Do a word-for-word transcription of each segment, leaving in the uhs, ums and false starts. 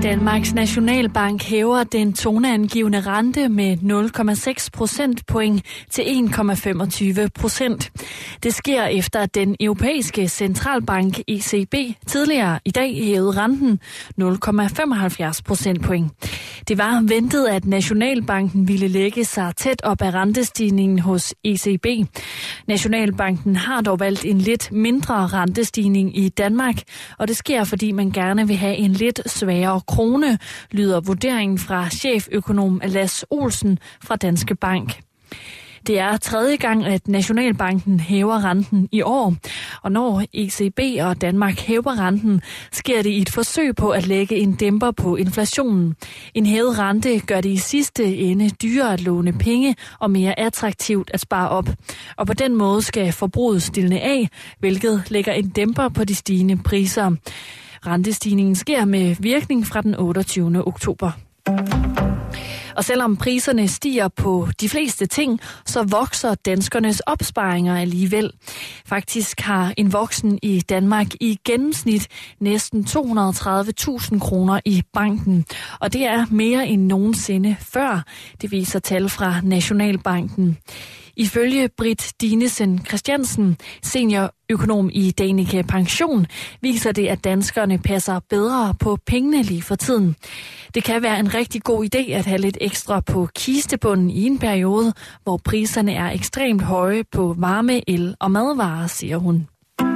Danmarks Nationalbank hæver den toneangivende rente med nul komma seks procentpoint til en komma femogtyve procent. Det sker efter, at den europæiske centralbank E C B tidligere i dag hævede renten nul komma femoghalvfjerds procentpoint. Det var ventet, at Nationalbanken ville lægge sig tæt op af rentestigningen hos E C B. Nationalbanken har dog valgt en lidt mindre rentestigning i Danmark, og det sker, fordi man gerne vil have en lidt svagere krone, lyder vurderingen fra cheføkonom Lass Olsen fra Danske Bank. Det er tredje gang, at Nationalbanken hæver renten i år, og når E C B og Danmark hæver renten, sker det i et forsøg på at lægge en dæmper på inflationen. En hævet rente gør det i sidste ende dyrere at låne penge og mere attraktivt at spare op. Og på den måde skal forbruget stilne af, hvilket lægger en dæmper på de stigende priser. Rentestigningen sker med virkning fra den otteogtyvende oktober. Og selvom priserne stiger på de fleste ting, så vokser danskernes opsparinger alligevel. Faktisk har en voksen i Danmark i gennemsnit næsten to hundrede og tredive tusind kroner i banken. Og det er mere end nogensinde før, det viser tal fra Nationalbanken. Ifølge Britt Dinesen Christiansen, seniorøkonom i Danica Pension, viser det, at danskerne passer bedre på pengene lige for tiden. Det kan være en rigtig god idé at have lidt ekstra på kistebunden i en periode, hvor priserne er ekstremt høje på varme, el og madvarer, siger hun.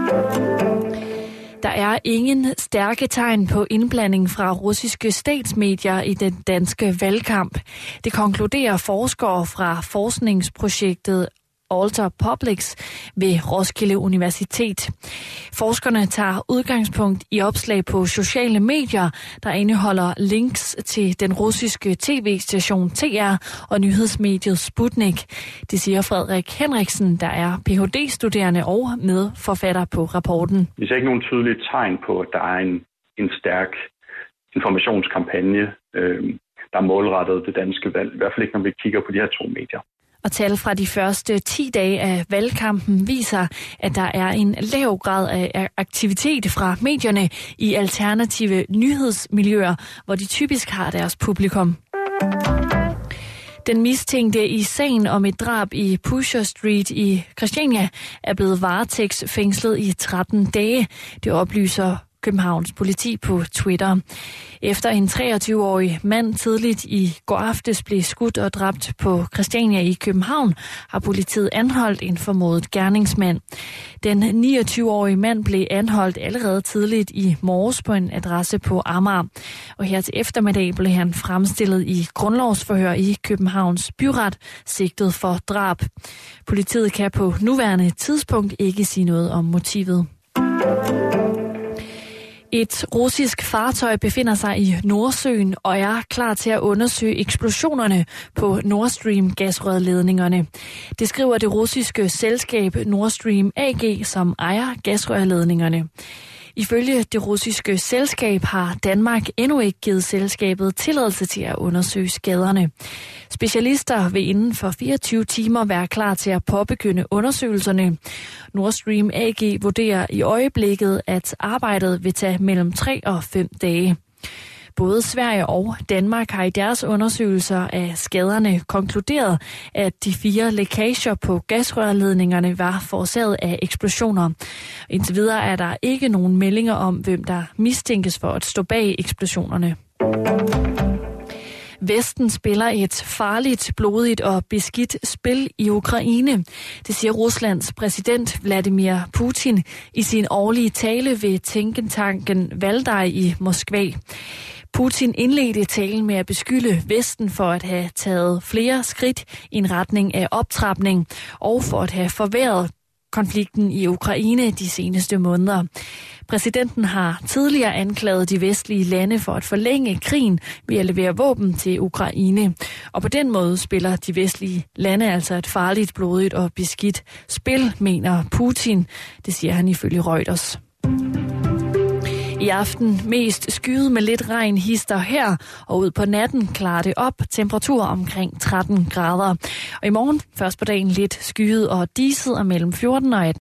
Der er ingen stærke tegn på indblanding fra russiske statsmedier i den danske valgkamp. Det konkluderer forskere fra forskningsprojektet Alter Publics ved Roskilde Universitet. Forskerne tager udgangspunkt i opslag på sociale medier, der indeholder links til den russiske tv-station T R og nyhedsmediet Sputnik. Det siger Frederik Henriksen, der er P H D-studerende og medforfatter på rapporten. Vi ser ikke nogen tydelige tegn på, at der er en, en stærk informationskampagne, øh, der er målrettet det danske valg. I hvert fald ikke, når vi kigger på de her to medier. Og tal fra de første ti dage af valgkampen viser, at der er en lav grad af aktivitet fra medierne i alternative nyhedsmiljøer, hvor de typisk har deres publikum. Den mistænkte i sagen om et drab i Pusher Street i Christiania er blevet varetægtsfængslet i tretten dage. Det oplyser Københavns politi på Twitter. Efter en treogtyve-årig mand tidligt i går aftes blev skudt og dræbt på Christiania i København, har politiet anholdt en formodet gerningsmand. Den niogtyve-årige mand blev anholdt allerede tidligt i morges på en adresse på Amager. Og her til eftermiddag blev han fremstillet i grundlovsforhør i Københavns byret, sigtet for drab. Politiet kan på nuværende tidspunkt ikke sige noget om motivet. Et russisk fartøj befinder sig i Nordsøen og er klar til at undersøge eksplosionerne på Nord Stream gasrørledningerne. Det skriver det russiske selskab Nord Stream A G, som ejer gasrørledningerne. Ifølge det russiske selskab har Danmark endnu ikke givet selskabet tilladelse til at undersøge skaderne. Specialister vil inden for fireogtyve timer være klar til at påbegynde undersøgelserne. Nord Stream A G vurderer i øjeblikket, at arbejdet vil tage mellem tre og fem dage. Både Sverige og Danmark har i deres undersøgelser af skaderne konkluderet, at de fire lækager på gasrørledningerne var forårsaget af eksplosioner. Indtil videre er der ikke nogen meldinger om, hvem der mistænkes for at stå bag eksplosionerne. Vesten spiller et farligt, blodigt og beskidt spil i Ukraine. Det siger Ruslands præsident Vladimir Putin i sin årlige tale ved tænketanken Valdaj i Moskva. Putin indledte talen med at beskylde Vesten for at have taget flere skridt i en retning af optrapning og for at have forværret konflikten i Ukraine de seneste måneder. Præsidenten har tidligere anklaget de vestlige lande for at forlænge krigen ved at levere våben til Ukraine. Og på den måde spiller de vestlige lande altså et farligt, blodigt og beskidt spil, mener Putin. Det siger han ifølge Reuters. I aften mest skyet med lidt regn hister her, og ud på natten klarer det op. Temperatur omkring tretten grader. Og i morgen først på dagen lidt skyet og diset og mellem fjorten og atten.